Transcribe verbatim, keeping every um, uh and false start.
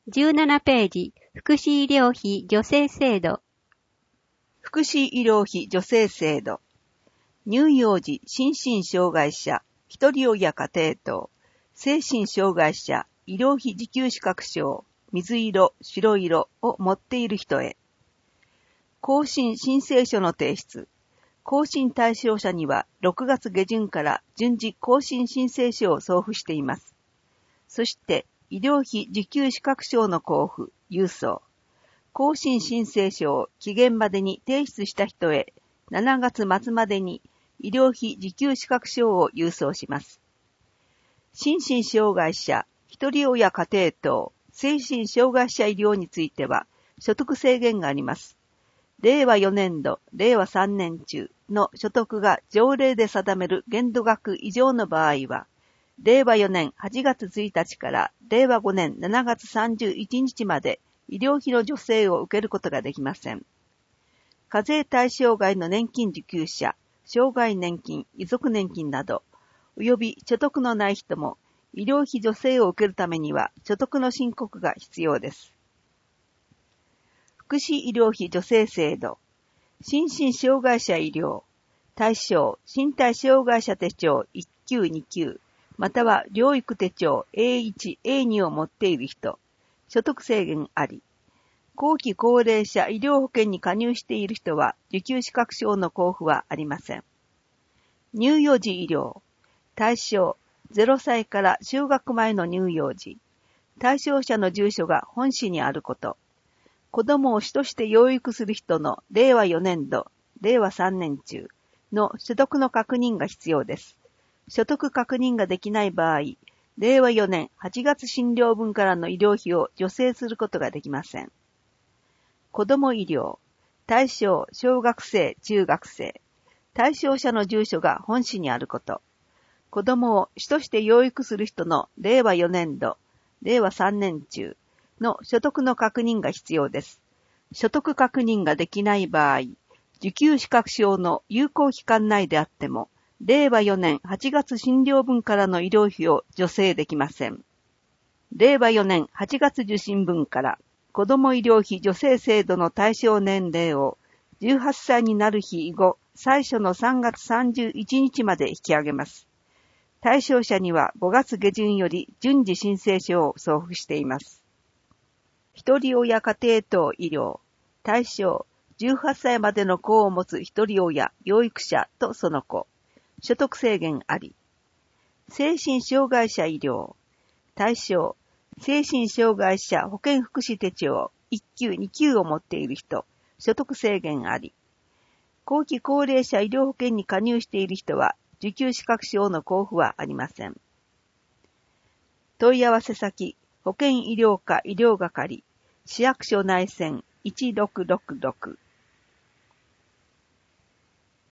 じゅうななページ、福祉医療費助成制度。 福祉医療費助成制度。乳幼児心身障害者、ひとり親家庭等、精神障害者、医療費受給資格証、水色、白色を持っている人へ。更新申請書の提出。更新対象者にはろくがつ下旬から順次更新申請書を送付しています。そして、医療費受給資格証の交付、郵送。更新申請書を期限までに提出した人へ、しちがつ末までに医療費受給資格証を郵送します。心身障害者、ひとり親家庭等、精神障害者医療については、所得制限があります。れいわよねんど、れいわさんねん中の所得が条例で定める限度額以上の場合は、れいわよねんはちがつついたちかられいわごねんしちがつさんじゅういちにちまで医療費の助成を受けることができません。課税対象外の年金受給者、障害年金、遺族年金など、及び所得のない人も医療費助成を受けるためには所得の申告が必要です。福祉医療費助成制度。心身障害者医療。対象、身体障害者手帳いっきゅうにきゅう、または療育手帳 エーいち、エーに を持っている人。所得制限あり。後期高齢者医療保険に加入している人は受給資格証の交付はありません。乳幼児医療。対象、ゼロさいから就学前の乳幼児。対象者の住所が本市にあること。子供を主として養育する人のれいわよねんど、れいわさんねん中の所得の確認が必要です。所得確認ができない場合、れいわよねんはちがつ診療分からの医療費を助成することができません。子ども医療。対象、小学生、中学生。対象者の住所が本市にあること。子どもを主として養育する人のれいわよねんど、れいわさんねん中の所得の確認が必要です。所得確認ができない場合、受給資格証の有効期間内であっても、れいわよねんはちがつ診療分からの医療費を助成できません。れいわよねんはちがつ受診分から子ども医療費助成制度の対象年齢をじゅうはっさいになる日以後、最初のさんがつさんじゅういちにちまで引き上げます。対象者にはごがつ下旬より順次申請書を送付しています。ひとり親家庭等医療。対象、じゅうはっさいまでの子を持つひとり親、養育者とその子。所得制限あり。精神障害者医療。対象、精神障害者保健福祉手帳いっきゅうにきゅうを持っている人。所得制限あり。後期高齢者医療保険に加入している人は、受給資格証の交付はありません。問い合わせ先、保健医療課医療係、市役所内線いちろくろくろく。